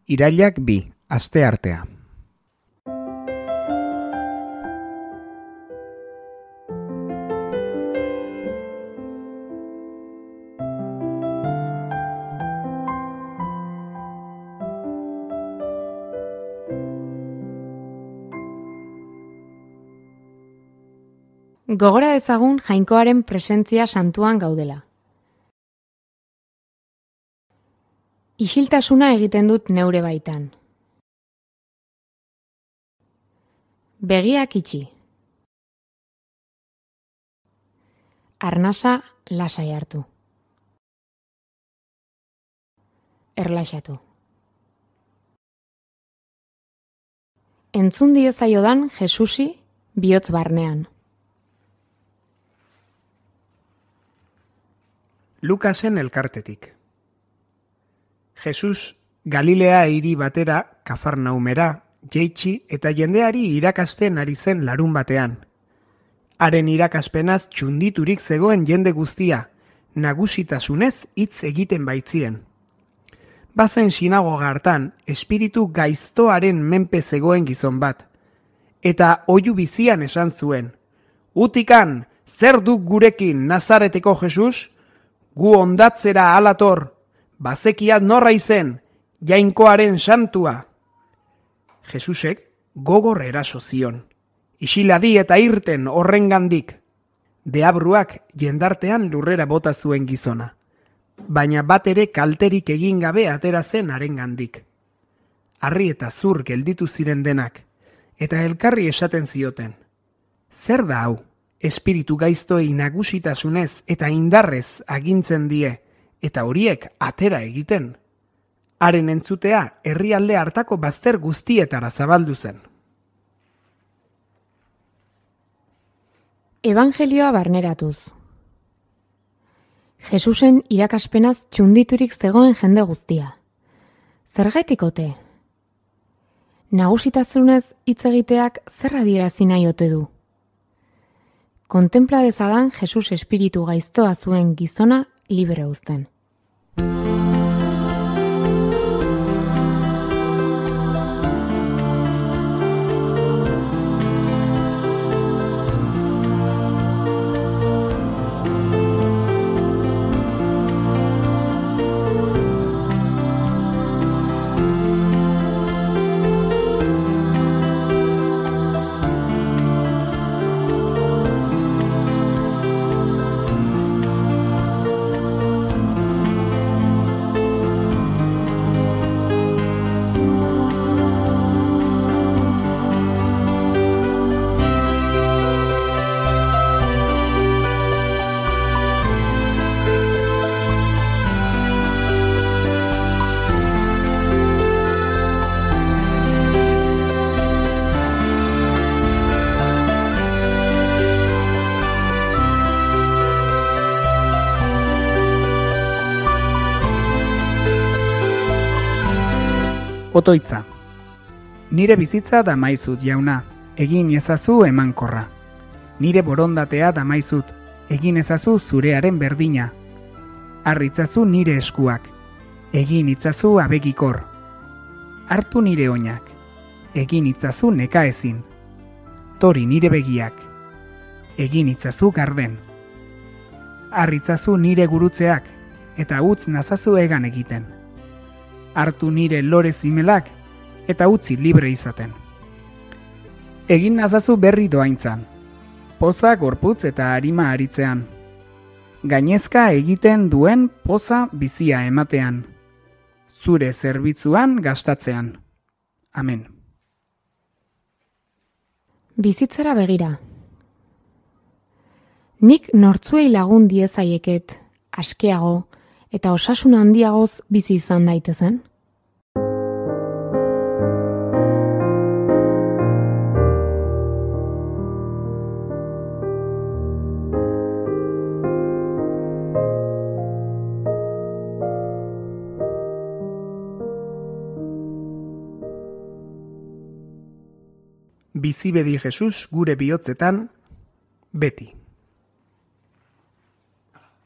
Irailak 2, asteartea. Gogora ezagun Jainkoaren presentzia santuan gaudela. Isiltasuna egiten dut neure baitan. Begiak itxi. Arnasa lasai hartu. Erlaxatu. Entzun diezaiodan Jesusi bihotz barnean. Lukasen elkartetik. Jesus Galilea hiri batera, Kafarnaumera, jeitsi eta jendeari irakasten ari zen larun batean. Haren irakaspenaz txunditurik zegoen jende guztia, nagusitasunez hitz egiten baitzien. Bazen sinagoga hartan, espiritu gaiztoaren menpe zegoen gizon bat, eta oihu bizian esan zuen, "Utikan, zer duk gurekin Nazareteko Jesus? Gu ondatzera alator, bazekiat norra izen, Jainkoaren santua." Jesusek gogor eraso zion. Isiladi eta irten horrengandik. Deabruak jendartean lurrera bota zuen gizona. Baina bat ere kalterik egin gabe atera zen harengandik. Harri eta zur gelditu ziren denak, eta elkarri esaten zioten. Zer da hau? Espiritu gaiztoei nagusitasunez eta indarrez agintzen die, eta horiek atera egiten. Haren entzutea herrialde hartako bazter guztietara zabaldu zen. Evangelioa barneratuz. Jesusen irakaspenaz txunditurik zegoen jende guztia. Zergatik ote? Nagusitasunez hitz egiteak zer adierazi nahi ote du? Kontempla dezadan Jesus espiritu gaiztoa zuen gizona libre uzten. Otoitza. Nire bizitza damaizut, jauna, egin ezazu emankorra. Nire borondatea damaizut, egin ezazu zurearen berdina. Harritzazu nire eskuak, egin itzazu abegikor. Hartu nire oinak, egin itzazu nekaezin. Tori nire begiak, egin itzazu garden. Harritzazu nire gurutzeak, eta utz nazazu egan egiten. Hartu nire lore zimelak, eta utzi libre izaten. Egin nazazu berri doaintzan, poza gorputz eta arima aritzean. Gainezka egiten duen poza bizia ematean. Zure zerbitzuan gastatzean. Amen. Bizitzara begira. Nik nortzuei lagun diezaieket, askeago, eta osasun handiagoz bizi izan daitezen? Bizi bedi Jesus gure bihotzetan, beti.